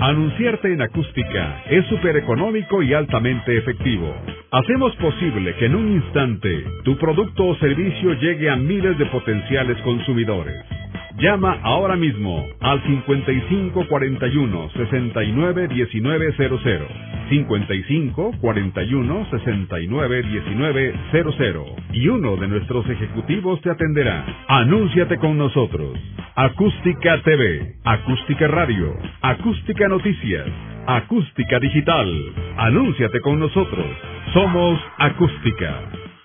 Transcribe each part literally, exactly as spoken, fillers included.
Anunciarte en Acústica es súper económico y altamente efectivo. Hacemos posible que en un instante tu producto o servicio llegue a miles de potenciales consumidores. Llama ahora mismo al cincuenta y cinco cuarenta y uno sesenta y nueve diecinueve cero cero, cincuenta y cinco cuarenta y uno sesenta y nueve diecinueve cero cero y uno de nuestros ejecutivos te atenderá. Anúnciate con nosotros. Acústica T V, Acústica Radio, Acústica Noticias, Acústica Digital. Anúnciate con nosotros. Somos Acústica.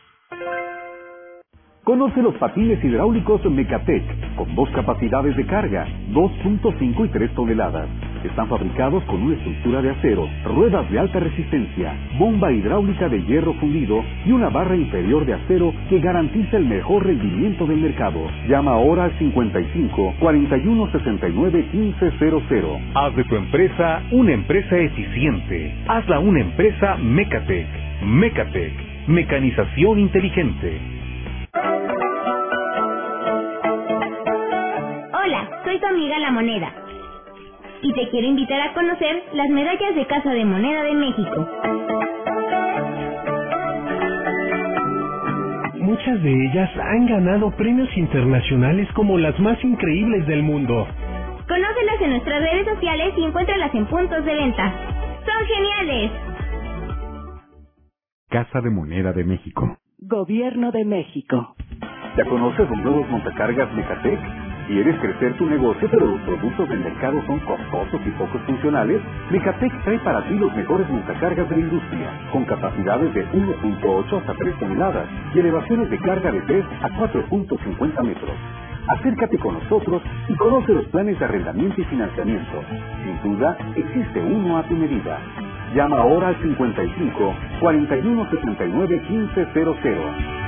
Conoce los patines hidráulicos Mecatec, con dos capacidades de carga, dos punto cinco y tres toneladas. Están fabricados con una estructura de acero, ruedas de alta resistencia, bomba hidráulica de hierro fundido y una barra inferior de acero que garantiza el mejor rendimiento del mercado. Llama ahora al cincuenta y cinco cuarenta y uno sesenta y nueve quince cero cero. Haz de tu empresa una empresa eficiente. Hazla una empresa Mecatec. Mecatec, mecanización inteligente. Hola, soy tu amiga La Moneda y te quiero invitar a conocer las medallas de Casa de Moneda de México. Muchas de ellas han ganado premios internacionales como las más increíbles del mundo. Conócelas en nuestras redes sociales y encuéntralas en puntos de venta. ¡Son geniales! Casa de Moneda de México. Gobierno de México. ¿Ya conoces los nuevos montacargas Mecatec? ¿Quieres crecer tu negocio pero los productos del mercado son costosos y poco funcionales? Mecatec trae para ti los mejores montacargas de la industria, con capacidades de uno punto ocho hasta tres toneladas y elevaciones de carga de tres a cuatro punto cincuenta metros. Acércate con nosotros y conoce los planes de arrendamiento y financiamiento. Sin duda, existe uno a tu medida. Llama ahora al cincuenta y cinco cuarenta y uno setenta y nueve quince cero cero.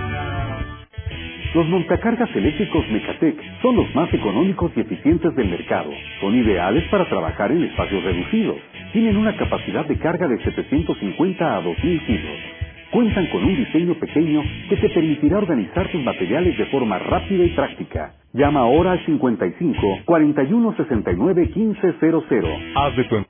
Los montacargas eléctricos Mecatec son los más económicos y eficientes del mercado. Son ideales para trabajar en espacios reducidos. Tienen una capacidad de carga de setecientos cincuenta a dos mil kilos. Cuentan con un diseño pequeño que te permitirá organizar tus materiales de forma rápida y práctica. Llama ahora al cincuenta y cinco cuarenta y uno sesenta y nueve quince cero cero. Haz de tu